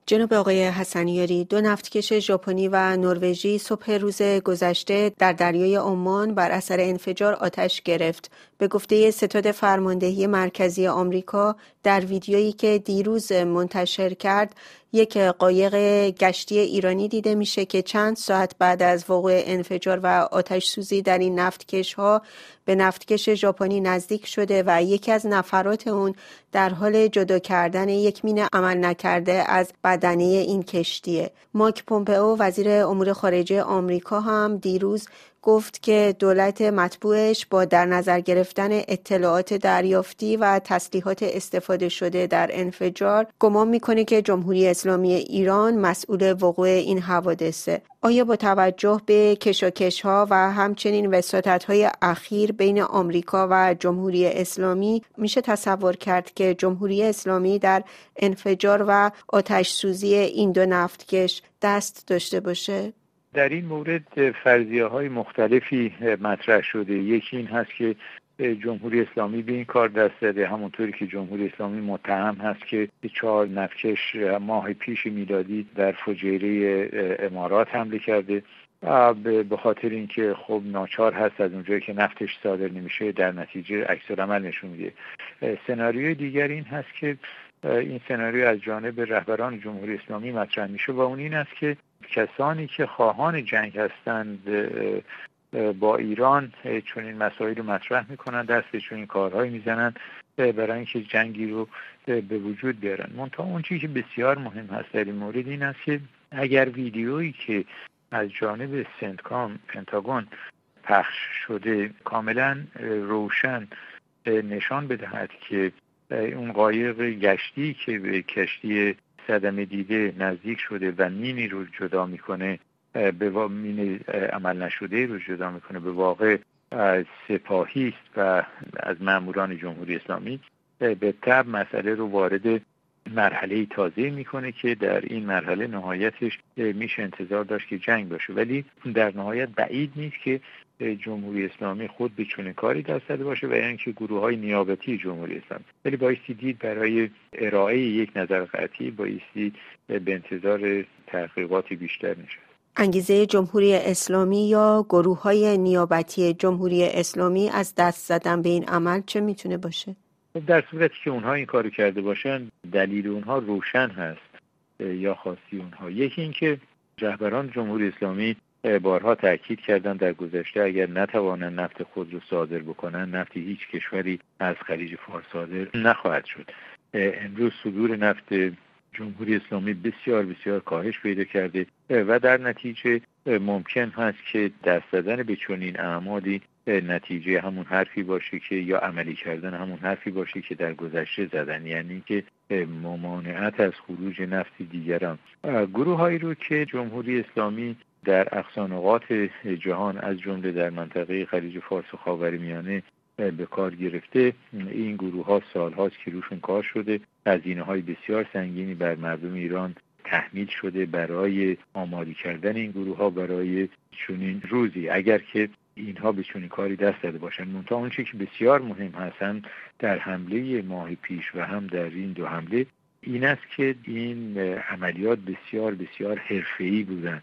جناب آقای حسنیاری، دو نفتکش ژاپنی و نروژی صبح روز گذشته در دریای عمان بر اثر انفجار آتش گرفت. به گفته ستاد فرماندهی مرکزی آمریکا، در ویدیویی که دیروز منتشر کرد، یک قایق گشتی ایرانی دیده میشه که چند ساعت بعد از وقوع انفجار و آتش سوزی در این نفتکش ها به نفتکش ژاپنی نزدیک شده و یکی از نفرات اون در حال جدا کردن یک مین عمل نکرده از بدنه این کشتیه. مایک پومپئو وزیر امور خارجه آمریکا هم دیروز گفت که دولت مطبوعش با در نظر گرفتن اطلاعات دریافتی و تسلیحات استفاده شده در انفجار گمان میکنه که جمهوری اسلامی ایران مسئول وقوع این حوادثه. آیا با توجه به کشاکش‌ها و همچنین وساطت‌های اخیر بین آمریکا و جمهوری اسلامی میشه تصور کرد که جمهوری اسلامی در انفجار و آتش سوزی این دو نفتکش دست داشته باشه؟ در این مورد فرضیه‌های مختلفی مطرح شده. یکی این هست که جمهوری اسلامی به این کار دست زده، همونطوری که جمهوری اسلامی متهم هست که 4 نفتکش ماه پیش میلادی در فجیره امارات حمله کرده، به خاطر اینکه خب ناچار هست از اونجایی که نفتش صادر نمیشه در نتیجه عکس‌العمل نشون میده. سناریوی دیگر این هست که این سناریو از جانب رهبران جمهوری اسلامی مطرح میشه و اون این است که کسانی که خواهان جنگ هستند با ایران چون این مسائل رو مطرح میکنن، دست چون این کارهایی میزنن برای اینکه جنگی رو به وجود بیارن. منتها اون چیزی که بسیار مهم هست در این مورد این است که اگر ویدیویی که از جانب سنتکام پنتاگون پخش شده کاملا روشن نشان بدهد که اون قایق گشتی که به کشتی صدمه دیده نزدیک شده و مینی رو جدا میکنه، مین عمل نشده رو جدا میکنه، به واقع سپاهی است و از ماموران جمهوری اسلامی، به طبع مسئله رو وارد مرحله تازه میکنه که در این مرحله نهایتش میشه انتظار داشت که جنگ باشه، ولی در نهایت بعید نیست که جمهوری اسلامی خود به چنین کاری دست زده باشه و یعنی که گروه‌های نیابتی جمهوری اسلامی، ولی بایستی دید برای ارائه یک نظر قطعی بایستی به انتظار تحقیقاتی بیشتر نشه. انگیزه جمهوری اسلامی یا گروه‌های نیابتی جمهوری اسلامی از دست زدن به این عمل چه میتونه باشه؟ در صورتی که اونها این کارو کرده باشن دلیل اونها روشن هست یا خواستی اونها. یکی این که رهبران جمهوری اسلامی بارها تاکید کردن در گذشته اگر نتوانند نفت خود رو صادر بکنن، نفت هیچ کشوری از خلیج فارس صادر نخواهد شد. امروز صدور نفت جمهوری اسلامی بسیار بسیار کاهش پیدا کرده و در نتیجه ممکن هست که دست زدن به چنین اعمالی نتیجه همون حرفی باشه که یا عملی کردن همون حرفی باشه که در گذشته زدن، یعنی که ممانعت از خروج نفت دیگران. گروه‌هایی رو که جمهوری اسلامی در اقصانقاط جهان از جمله در منطقه خلیج فارس و خاورمیانه به کار گرفته، این گروه‌ها سال‌هاست که روشون کار شده، هزینه‌های بسیار سنگینی بر مردم ایران تحمیل شده برای آماده کردن این گروه‌ها برای چنین روزی اگر که اینها به چنین کاری دست داده باشن. منتها اون چیزی که بسیار مهم هستن در حمله ماه پیش و هم در این دو حمله این است که این عملیات بسیار بسیار حرفه‌ای بودن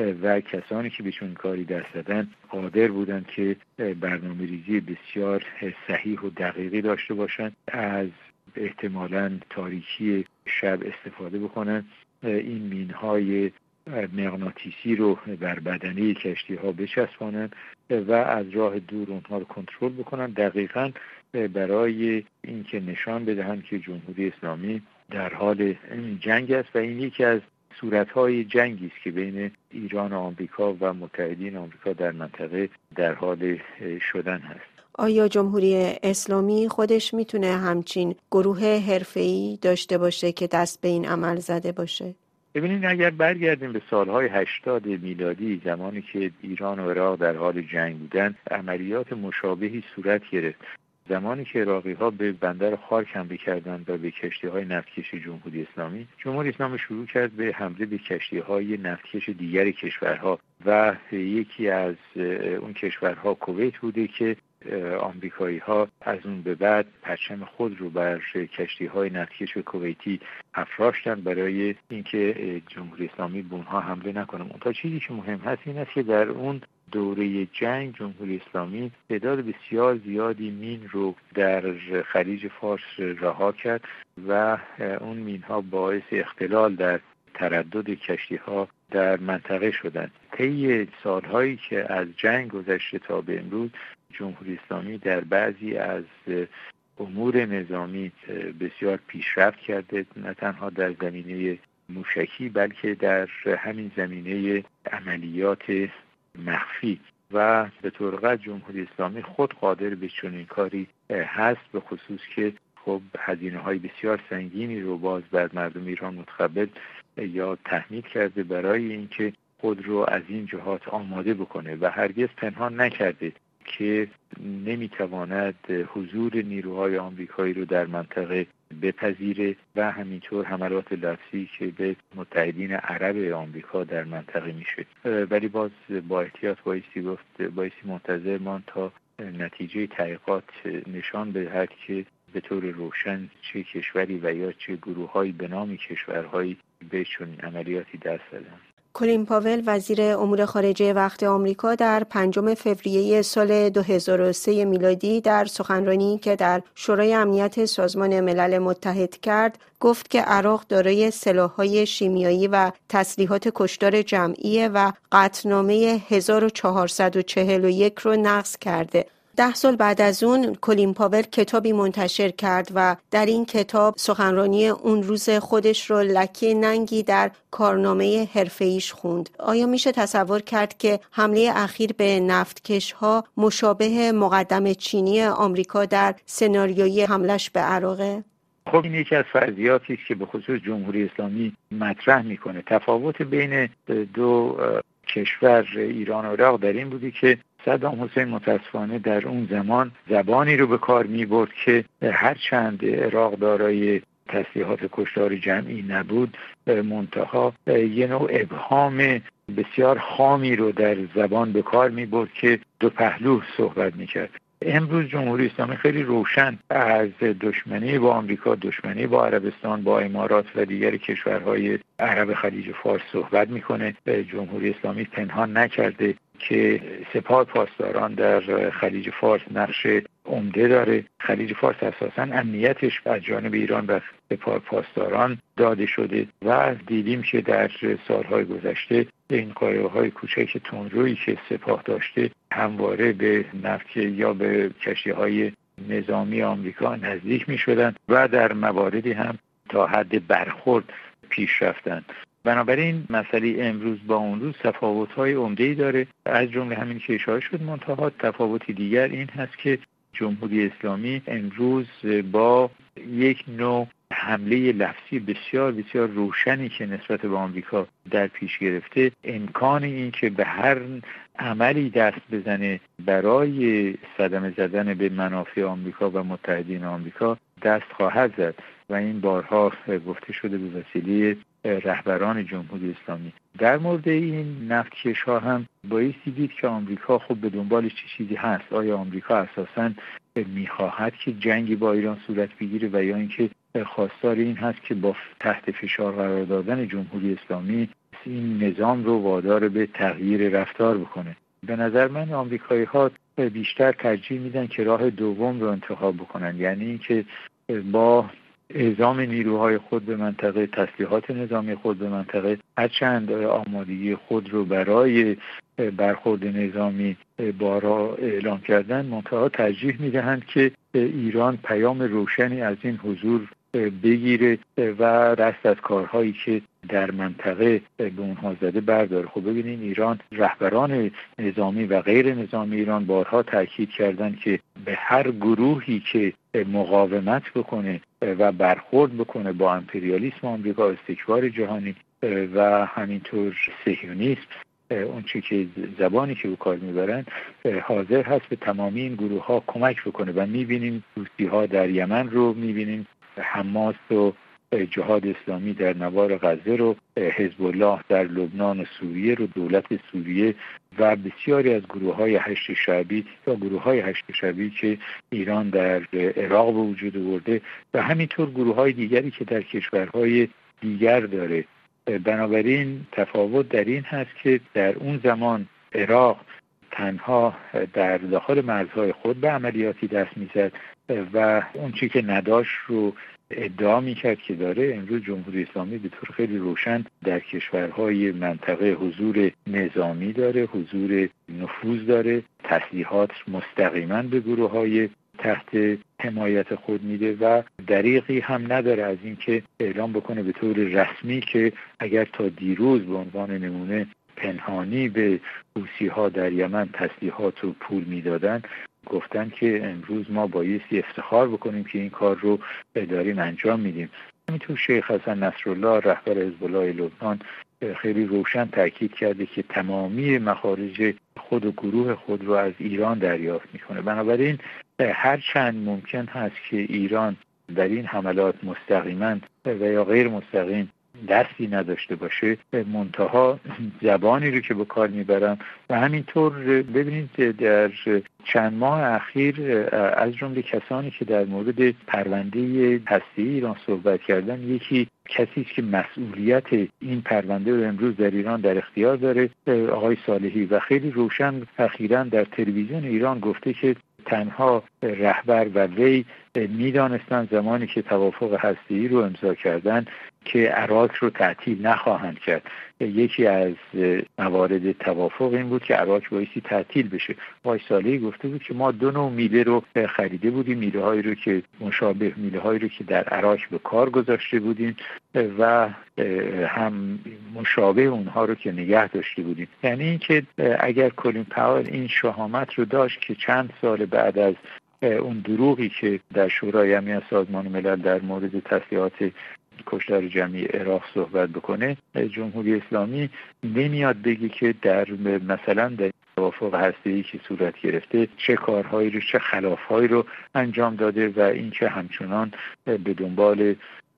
و کسانی که به چنین کاری دست دادن قادر بودند که برنامه‌ریزی بسیار صحیح و دقیقی داشته باشند، از احتمالاً تاریکی شب استفاده بکنن، این مین‌های مغناطیسی رو بر بدنه کشتی‌ها بچسبانند و از راه دور اونها رو کنترل بکنن، دقیقاً برای اینکه نشان بدهند که جمهوری اسلامی در حال جنگ است و این یکی از صورت‌های جنگی است که بین ایران و آمریکا و متحدین آمریکا در منطقه در حال شدن هست. آیا جمهوری اسلامی خودش میتونه همچین گروه حرفه‌ای داشته باشه که دست به این عمل زده باشه؟ ببینید اگر برگردیم به سالهای 80 میلادی، زمانی که ایران و عراق در حال جنگ بودن، عملیات مشابهی صورت گرفت. زمانی که عراقی‌ها به بندر خارک حمله کردند و به کشتی‌های نفتکش جمهوری اسلامی شروع کرد به حمله به کشتی‌های نفتکش دیگر کشورها و یکی از اون کشورها کویت بوده که آمریکایی ها از اون به بعد پرچم خود رو بر کشتی های نفتکش کویتی افراشتن برای اینکه جمهوری اسلامی به اونها حمله نکنه. اون چیزی که مهم هست این است که در اون دوره جنگ جمهوری اسلامی تعداد بسیار زیادی مین رو در خلیج فارس رها کرد و اون مین ها باعث اختلال در تردد کشتی ها در منطقه شدند. طی سالهایی که از جنگ گذشته تا به امروز جمهوری اسلامی در بعضی از امور نظامی بسیار پیشرفت کرده، نه تنها در زمینه موشکی بلکه در همین زمینه عملیات مخفی و به طور قطع جمهوری اسلامی خود قادر به چنین کاری هست، به خصوص که خب هزینه‌های بسیار سنگینی رو باز بر مردم ایران متقبل یا تحمیل کرده برای اینکه خود رو از این جهات آماده بکنه و هرگز پنهان نکرده که نمیتواند حضور نیروهای آمریکایی رو در منطقه بپذیره و همینطور حملات لفظی که به متحدین عرب آمریکا در منطقه میشه. ولی باز با احتیاط بایستی منتظر ماند تا نتیجه تحقیقات نشان بدهد که به طور روشن چه کشوری و یا چه گروه‌هایی به نام کشورهایی به چنین عملیاتی دست زدند. کلین پاول وزیر امور خارجه وقت آمریکا در 5 فوریه سال 2003 میلادی در سخنرانی که در شورای امنیت سازمان ملل متحد کرد گفت که عراق دارای سلاح‌های شیمیایی و تسلیحات کشتار جمعی و قطعنامه 1441 رو نقض کرده. 10 سال بعد از اون کلین پاول کتابی منتشر کرد و در این کتاب سخنرانی اون روز خودش رو لکه ننگی در کارنامه حرفه‌ایش خوند. آیا میشه تصور کرد که حمله اخیر به نفتکش‌ها مشابه مقدمه چینی آمریکا در سناریوی حملش به عراقه؟ خب این یکی از فرضیاتی است که به خصوص جمهوری اسلامی مطرح میکنه. تفاوت بین دو کشور ایران و عراق در این بودی که صدام حسین متاسفانه در اون زمان زبانی رو به کار می برد که هرچند عراق دارای تسلیحات کشتار جمعی نبود، منتها یه نوع ابهام بسیار خامی رو در زبان به کار می برد که دو پهلو صحبت می کرد. امروز جمهوری اسلامی خیلی روشن از دشمنی با آمریکا، دشمنی با عربستان، با امارات و دیگر کشورهای عرب خلیج فارس صحبت میکنه. جمهوری اسلامی پنهان نکرده که سپاه پاسداران در خلیج فارس نقش عمده داره. خلیج فارس اساساً امنیتش از جانب ایران و سپاه پاسداران داده شده و دیدیم که در سالهای گذشته این قایق‌های کوچک تندرویی که سپاه داشته همواره به نفت یا به کشتی‌های نظامی آمریکا نزدیک می‌شدند و در مواردی هم تا حد برخورد پیش رفتند. بنابراین مسئله امروز با اون روز تفاوت‌های عمده‌ای داره، از جمله همین که اشاره شد. منتها تفاوت دیگر این هست که جمهوری اسلامی امروز با یک نوع حمله لفظی بسیار بسیار روشنی که نسبت به آمریکا در پیش گرفته، امکان این که به هر عملی دست بزنه برای صدمه زدن به منافع آمریکا و متحدین آمریکا دست خواهد زد و این بارها گفته شده به وسیله رهبران جمهوری اسلامی. در مورد این نفتکش‌ها هم بایستی دید که آمریکا خب به دنبال چه چیزی هست. آیا آمریکا اساساً میخواهد که جنگی با ایران صورت بگیره و یا اینکه خواستار این هست که با تحت فشار قرار دادن جمهوری اسلامی این نظام رو وادار به تغییر رفتار بکنه؟ به نظر من آمریکایی‌ها بیشتر ترجیح میدن که راه دوم رو انتخاب بکنن، یعنی اینکه با اعزام نیروهای خود به منطقه، تسلیحات نظامی خود به منطقه، هرچند آمادگی خود رو برای برخورد نظامی بارها اعلام کردن، منتها ترجیح میدهند که ایران پیام روشنی از این حضور بگیره و دست از کارهایی که در منطقه به اونها زده برداره. خب ببینین ایران، رهبران نظامی و غیر نظامی ایران بارها تاکید کردند که به هر گروهی که مقاومت بکنه و برخورد بکنه با امپریالیسم آمریکا، استکبار جهانی و همینطور صهیونیسم، اون چی که زبانی که به کار میبرن، حاضر هست به تمامی این گروه ها کمک بکنه و میبینیم حوثی‌ها در یمن رو میبینیم، حماس و جهاد اسلامی در نوار غزه رو، حزب الله در لبنان و سوریه رو، دولت سوریه و بسیاری از گروه‌های هشت شعبی یا گروه‌های هشت شعبی که ایران در عراق به وجود آورده و همینطور گروه‌های دیگری که در کشورهای دیگر داره. بنابراین تفاوت در این هست که در اون زمان عراق تنها در داخل مرزهای خود به عملیاتی دست می‌زد و اون چیزی که نداشت رو ادعا می‌کرد که داره. امروز جمهوری اسلامی به طور خیلی روشن در کشورهای منطقه حضور نظامی داره، حضور نفوذ داره، تسلیحات مستقیما به گروه‌های تحت حمایت خود میده و دریغی هم نداره از اینکه اعلام بکنه به طور رسمی که اگر تا دیروز به عنوان نمونه پنهانی به حوثی‌ها در یمن تسلیحات و پول میدادن، گفتن که امروز ما بایستی افتخار بکنیم که این کار رو داریم انجام میدیم. همینطور شیخ حسن نصرالله رهبر حزب الله لبنان خیلی روشن تاکید کرده که تمامی مخارج خود و گروه خود رو از ایران دریافت میکنه. بنابراین هر چند ممکن هست که ایران در این حملات مستقیما و یا غیر مستقیم دستی نداشته باشه، منتها زبانی رو که به کار میبرن و همینطور ببینید در چند ماه اخیر از جمله کسانی که در مورد پرونده هسته‌ای ایران صحبت کردن، یکی کسی است که مسئولیت این پرونده رو امروز در ایران در اختیار داره، آقای صالحی، و خیلی روشن اخیراً در تلویزیون ایران گفته که تنها رهبر و وی میدانستن زمانی که توافق هسته‌ای رو امضا کردن که عراق رو تعطیل نخواهند کرد. یکی از موارد توافق این بود که عراق بایستی تعطیل بشه. آقای صالحی گفته بود که ما 2 نوع میله رو خریده بودیم، میله هایی رو که مشابه میله هایی رو که در عراق به کار گذاشته بودیم و هم مشابه اونها رو که نگه داشته بودیم. یعنی اینکه اگر کلین پاول این شهامت رو داشت که چند سال بعد از اون دروغی که در شورای امنیت سازمان ملل در مورد تسلیحات کشتار جمعی عراق صحبت بکنه، جمهوری اسلامی نمیاد بگی که در مثلا در توافق هسته‌ای که صورت گرفته چه کارهایی رو، چه خلافهایی رو انجام داده و این که همچنان به دنبال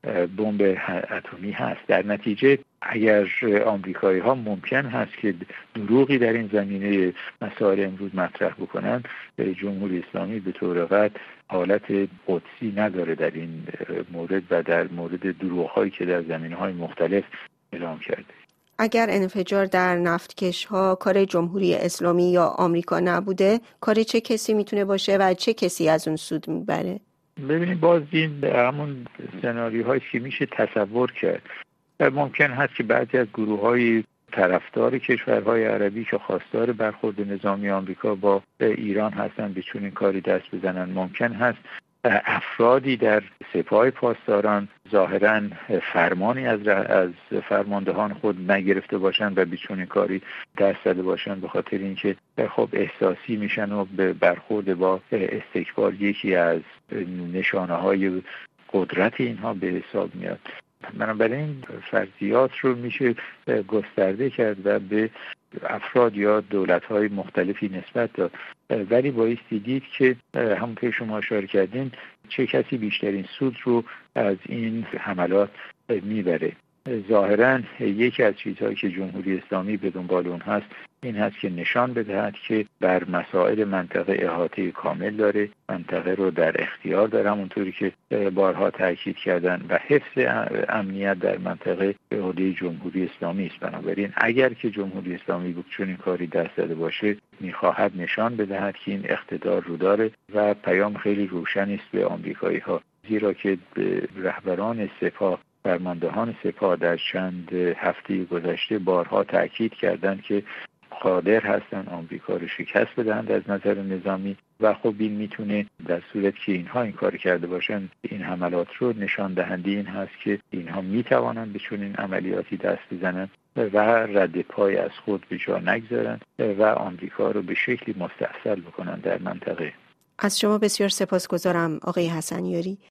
بمب اتمی هست. در نتیجه اگر آمریکایی ها ممکن هست که دروغی در این زمینه مسائل امروز مطرح بکنن، جمهوری اسلامی به طور قطع حالت قدسی نداره در این مورد و در مورد دروغ‌هایی که در زمینه‌های مختلف اعلام کرده. اگر انفجار در نفتکش‌ها کار جمهوری اسلامی یا آمریکا نبوده، کار چه کسی میتونه باشه و چه کسی از اون سود میبره؟ ببینید باز این همون سناریوهایی که میشه تصور کرد. ممکن هست که بعضی از گروه‌های طرفدار کشورهای عربی که خواستار برخورد نظامی آمریکا با ایران هستن به چنین کاری دست بزنن. ممکن هست افرادی در سپاه پاسداران ظاهراً فرمانی از فرماندهان خود نگرفته باشند و به چنین کاری دست زده باشند، به خاطر اینکه خب احساسی میشن و به برخورد با استکبار یکی از نشانه‌های قدرت اینها به حساب میاد. بنابراین فرضیات رو میشه گسترده کرد و به افراد یا دولت‌های مختلفی نسبت داد، ولی بایستی دید که همون که شما اشاره کردین چه کسی بیشترین سود رو از این حملات میبره. ظاهراً یکی از چیزهایی که جمهوری اسلامی به دنبال اون هست این هست که نشان بدهد که بر مسائل منطقه احاطه کامل داره، منطقه رو در اختیار داره، همونطوری که بارها تاکید کردن، و حفظ امنیت در منطقه به عهده جمهوری اسلامی است. بنابراین اگر که جمهوری اسلامی بود چون این کاری دست زده باشه، میخواهد نشان بدهد که این اقتدار رو داره و پیام خیلی روشنی است به آمریکایی ها، زیرا که رهبران سپاه، فرماندهان سپاه در چند هفته گذشته بارها تاکید کردند که قادر هستن آمریکا رو شکست بدهند از نظر نظامی و خب این میتونه در صورت که اینها این کار کرده باشن این حملات رو نشان دهنده این هست که اینها میتوانند به چنین عملیاتی دست بزنن و رد پای از خود به جا نگذارن و آمریکا رو به شکلی مستاصل بکنن در منطقه. از شما بسیار سپاسگزارم آقای حسنیاری.